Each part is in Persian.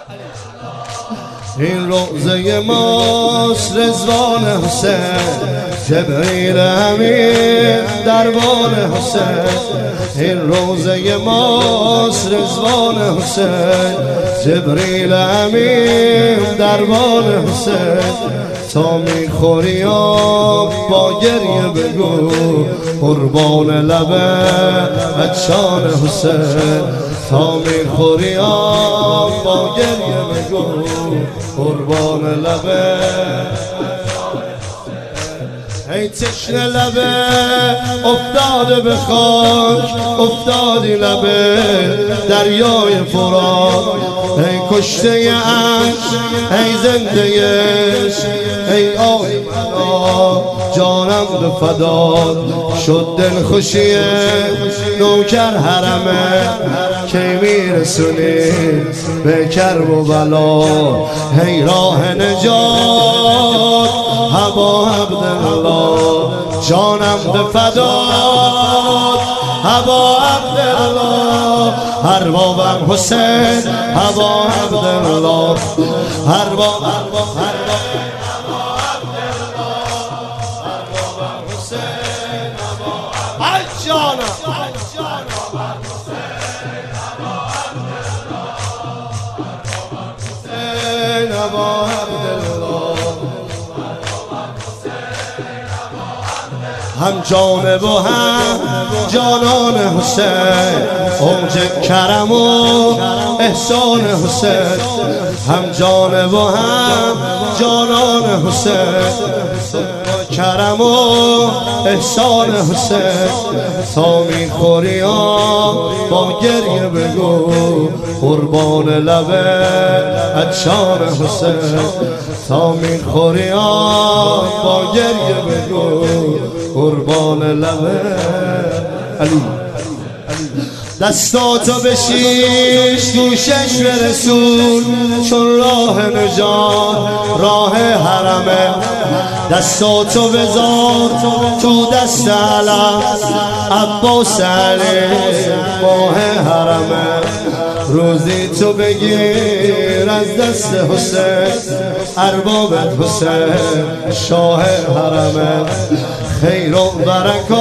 این روزه ماست رضوان حسین، جبریل امین دربان حسین. این روزه ماست رضوان حسین، جبریل امین دربان حسین. تا میخوری آب با گریه بگو قربان لبه عطشان حسین. تا میخوری آب با گریه بگو قربان لبه. ای تشنه لبه افتاده به خاک، افتادی لبه دریای فرات. ای کشته عشق ای زنده عشق، ای آی منا جانم به فدات. شد دل خوشی نوکر حرمه، کی میرسونی به کرب و بلا. ای راه نجات هوا عبدالله، جانم به فدات هوا عبدالله. اربابم حسین هوا عبدالله، اربابم حسین هوا جانم. هم جانب و هم جانان حسین، اوج کرم و احسان حسین. هم جانب و هم جانان حسین، کرم و احسان حسین. تا میخوری با گریه بگو قربان لبه عطشان حسین. تا میخوری با گریه بگو قربان لبه علی. دستاتو بشیش گوشش برسون، چون راه نجات راه حرمه. دستاتو بذار تو دست علم، عباس علی ماه حرمه. روزی تو بگیر از دست حسین، اربابت حسین شاه حرمه. خیر و برکات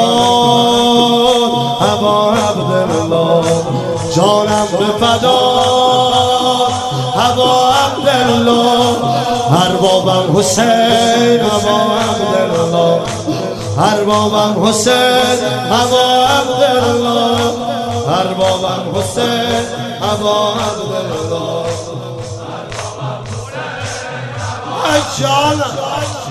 هوا عبدالله، جانم به فدات هوا عبدالله. اربابم حسین هوا عبدالله، اربابم حسین هوا عبدالله، اربابم حسین هوا عبدالله. جانم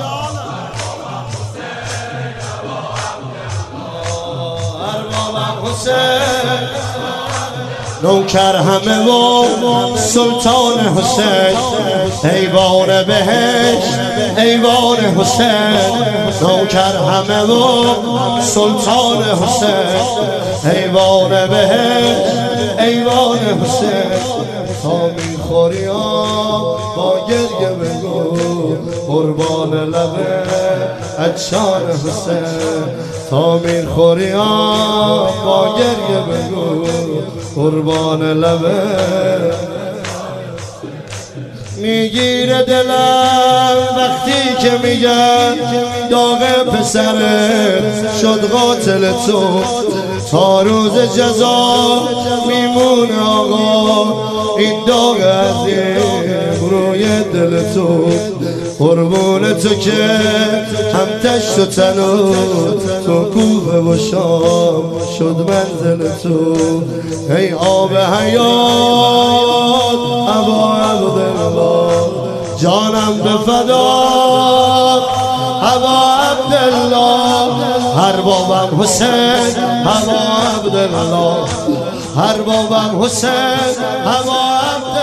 حسین نوکر همه و سلطان حسین. ایوان بهشت ایوان حسین، نوکر همه و سلطان حسین. ایوان بهشت ایوان حسین. تا میخوری با گریه بگو قربان لبه عطشان حسین. تا میخوری با گریه بگو قربان لبه. میگیره دلم وقتی که میگن داغ پسره شد قاتل تو. تا روز جزا میمونه آقا این داغ عظیم روی دل تو. قربون تو که هم تشت و تنود، تو کوه و شام شد منزل تو. ای آب حیات ابا عبدالله، جانم به فدات ابا عبدالله. اربابم حسین ابا عبدالله، اربابم حسین ابا عبدالله.